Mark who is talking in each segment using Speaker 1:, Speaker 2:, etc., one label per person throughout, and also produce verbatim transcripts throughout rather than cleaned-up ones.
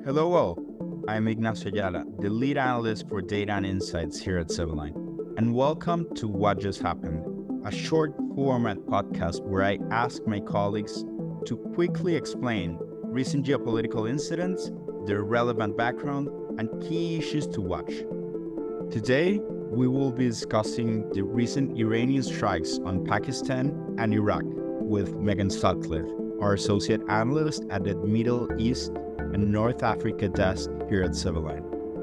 Speaker 1: Hello, all. I'm Ignacio Ayala, the lead analyst for Data and Insights here at Civiline. And welcome to What Just Happened, a short format podcast where I ask my colleagues to quickly explain recent geopolitical incidents, their relevant background, and key issues to watch. Today, we will be discussing the recent Iranian strikes on Pakistan and Iraq with Megan Sutcliffe, our associate analyst at the Middle East and North Africa desk here at Civiline.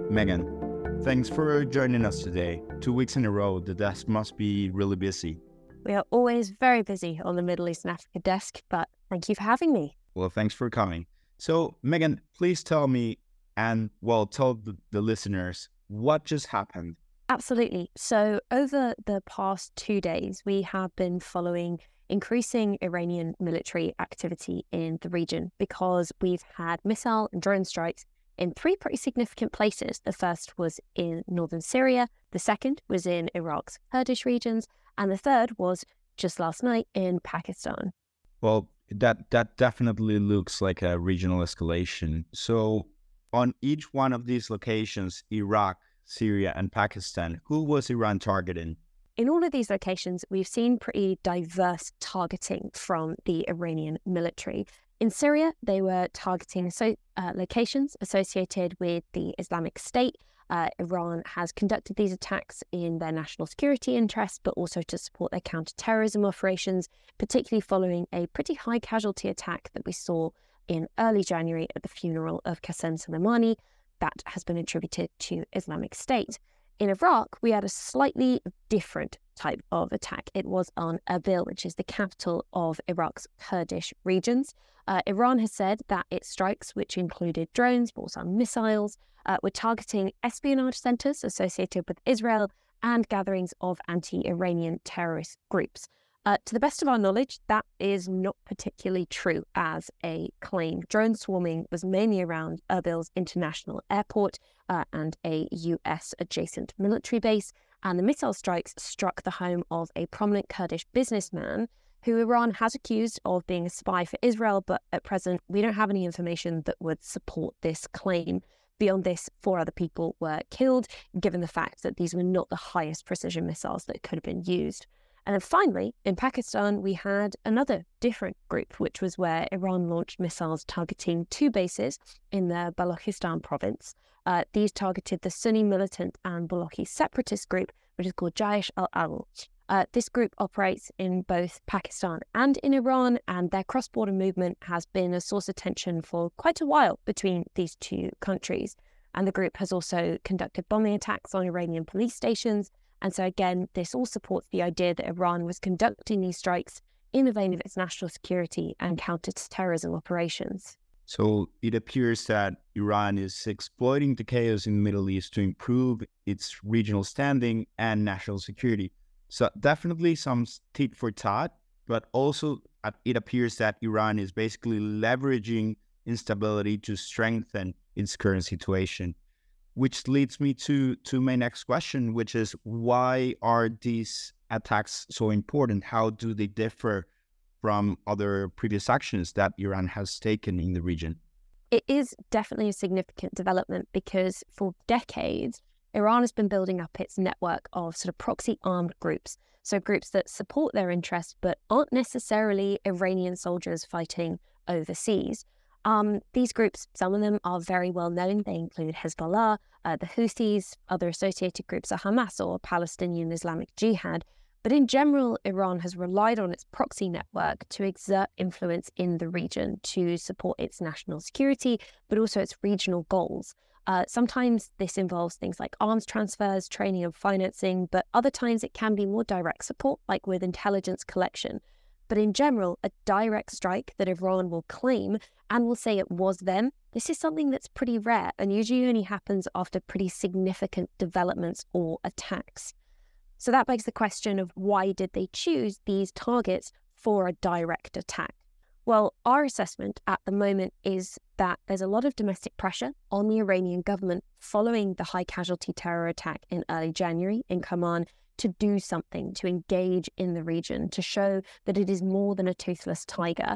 Speaker 1: Megan, thanks for joining us today. Two weeks in a row, the desk must be really busy.
Speaker 2: We are always very busy on the Middle East and Africa desk, but thank you for having me.
Speaker 1: Well, thanks for coming. So, Megan, please tell me, and well, tell the, the listeners, what just happened?
Speaker 2: Absolutely. So over the past two days, we have been following increasing Iranian military activity in the region because we've had missile and drone strikes in three pretty significant places. The first was in northern Syria, the second was in Iraq's Kurdish regions, and the third was just last night in Pakistan.
Speaker 1: Well, that, that definitely looks like a regional escalation. So on each one of these locations, Iraq, Syria, and Pakistan, who was Iran targeting?
Speaker 2: In all of these locations, we've seen pretty diverse targeting from the Iranian military. In Syria, they were targeting so, uh, locations associated with the Islamic State. Uh, Iran has conducted these attacks in their national security interests, but also to support their counter-terrorism operations, particularly following a pretty high casualty attack that we saw in early January at the funeral of Qasem Soleimani that has been attributed to Islamic State. In Iraq, we had a slightly different type of attack. It was on Erbil, which is the capital of Iraq's Kurdish regions. Uh, Iran has said that its strikes, which included drones, but also missiles, uh, were targeting espionage centers associated with Israel and gatherings of anti-Iranian terrorist groups. Uh, to the best of our knowledge, that is not particularly true as a claim. Drone swarming was mainly around Erbil's international airport uh, and a U S adjacent military base, and the missile strikes struck the home of a prominent Kurdish businessman who Iran has accused of being a spy for Israel, but at present we don't have any information that would support this claim. Beyond this, four other people were killed, given the fact that these were not the highest precision missiles that could have been used. And then finally, in Pakistan, we had another different group, which was where Iran launched missiles targeting two bases in the Balochistan province. Uh, these targeted the Sunni militant and Balochi separatist group, which is called Jaish al-Adl. Uh, this group operates in both Pakistan and in Iran, and their cross-border movement has been a source of tension for quite a while between these two countries. And the group has also conducted bombing attacks on Iranian police stations. And so again, this all supports the idea that Iran was conducting these strikes in the vein of its national security and counter-terrorism operations.
Speaker 1: So it appears that Iran is exploiting the chaos in the Middle East to improve its regional standing and national security. So definitely some tit for tat, but also it appears that Iran is basically leveraging instability to strengthen its current situation. Which leads me to, to my next question, which is why are these attacks so important? How do they differ from other previous actions that Iran has taken in the region?
Speaker 2: It is definitely a significant development because for decades, Iran has been building up its network of sort of proxy armed groups. So groups that support their interests, but aren't necessarily Iranian soldiers fighting overseas. Um, these groups, some of them are very well known. They include Hezbollah, uh, the Houthis, other associated groups are Hamas or Palestinian Islamic Jihad. But in general, Iran has relied on its proxy network to exert influence in the region to support its national security, but also its regional goals. Uh, sometimes this involves things like arms transfers, training and financing, but other times it can be more direct support, like with intelligence collection. But in general, a direct strike that Iran will claim and will say it was them, this is something that's pretty rare and usually only happens after pretty significant developments or attacks. So that begs the question of why did they choose these targets for a direct attack? Well, our assessment at the moment is that there's a lot of domestic pressure on the Iranian government following the high casualty terror attack in early January in Kerman to do something, to engage in the region, to show that it is more than a toothless tiger.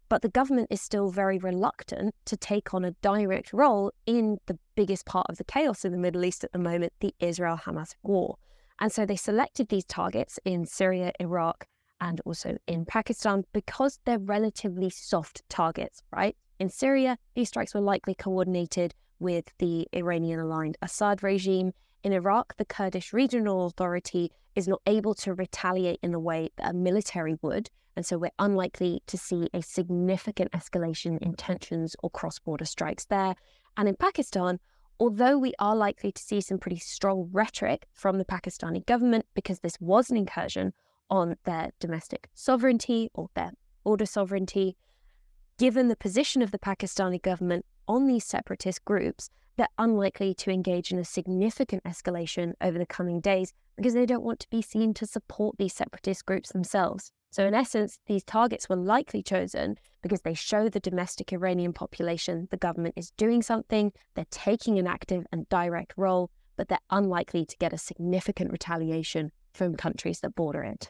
Speaker 2: But the government is still very reluctant to take on a direct role in the biggest part of the chaos in the Middle East at the moment, the Israel-Hamas war. And so they selected these targets in Syria, Iraq, and also in Pakistan because they're relatively soft targets, right? In Syria, these strikes were likely coordinated with the Iranian-aligned Assad regime. In Iraq, the Kurdish Regional Authority is not able to retaliate in the way that a military would, and so we're unlikely to see a significant escalation in tensions or cross-border strikes there. And in Pakistan, although we are likely to see some pretty strong rhetoric from the Pakistani government because this was an incursion on their domestic sovereignty or their border sovereignty, given the position of the Pakistani government on these separatist groups, they're unlikely to engage in a significant escalation over the coming days because they don't want to be seen to support these separatist groups themselves. So in essence, these targets were likely chosen because they show the domestic Iranian population the government is doing something, they're taking an active and direct role, but they're unlikely to get a significant retaliation from countries that border it.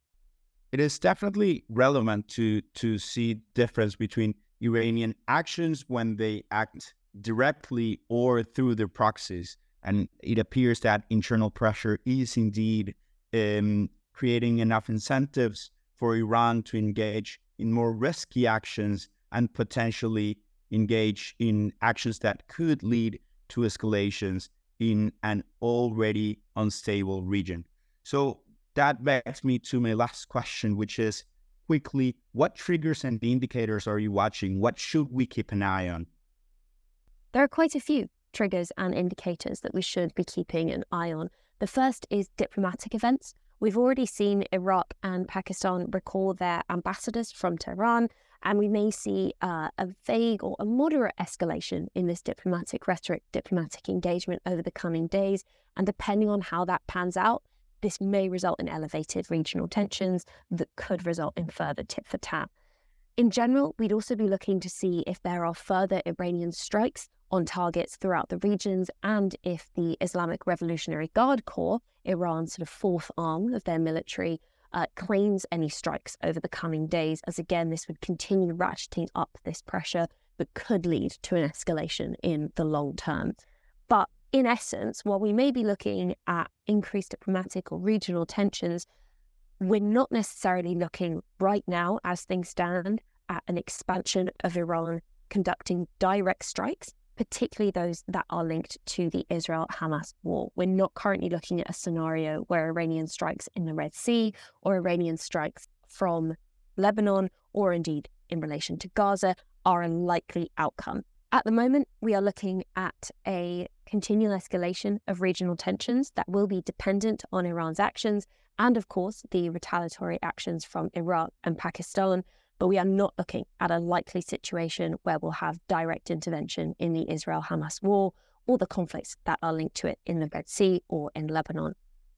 Speaker 1: It is definitely relevant to, to see difference between Iranian actions when they act directly or through their proxies. And it appears that internal pressure is indeed um, creating enough incentives for Iran to engage in more risky actions and potentially engage in actions that could lead to escalations in an already unstable region. So that begs me to my last question, which is quickly, what triggers and indicators are you watching? What should we keep an eye on?
Speaker 2: There are quite a few triggers and indicators that we should be keeping an eye on. The first is diplomatic events. We've already seen Iraq and Pakistan recall their ambassadors from Tehran, and we may see uh, a vague or a moderate escalation in this diplomatic rhetoric, diplomatic engagement over the coming days. And depending on how that pans out, this may result in elevated regional tensions that could result in further tit for tat. In general, we'd also be looking to see if there are further Iranian strikes on targets throughout the regions and if the Islamic Revolutionary Guard Corps, Iran's sort of fourth arm of their military, uh, claims any strikes over the coming days, as again, this would continue ratcheting up this pressure that could lead to an escalation in the long term. But in essence, while we may be looking at increased diplomatic or regional tensions, we're not necessarily looking right now, as things stand, at an expansion of Iran conducting direct strikes, particularly those that are linked to the Israel-Hamas war. We're not currently looking at a scenario where Iranian strikes in the Red Sea or Iranian strikes from Lebanon or indeed in relation to Gaza are a likely outcome. At the moment, we are looking at a continual escalation of regional tensions that will be dependent on Iran's actions and, of course, the retaliatory actions from Iraq and Pakistan. But we are not looking at a likely situation where we'll have direct intervention in the Israel-Hamas war or the conflicts that are linked to it in the Red Sea or in Lebanon.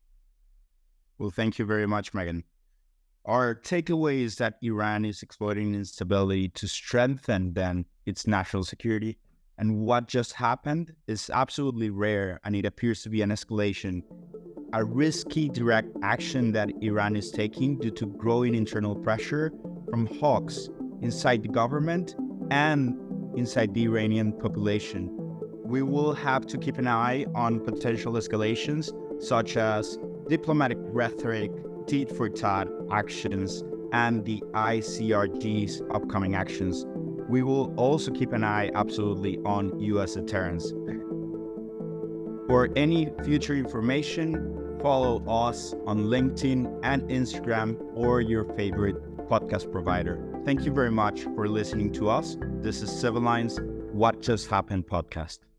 Speaker 1: Well, thank you very much, Megan. Our takeaway is that Iran is exploiting instability to strengthen then its national security. And what just happened is absolutely rare, and it appears to be an escalation, a risky direct action that Iran is taking due to growing internal pressure from hawks inside the government and inside the Iranian population. We will have to keep an eye on potential escalations, such as diplomatic rhetoric, tit for tat actions, and the I C R G's upcoming actions. We will also keep an eye absolutely on U S deterrence. For any future information, follow us on LinkedIn and Instagram or your favorite podcast provider. Thank you very much for listening to us. This is Civil Lines What Just Happened podcast.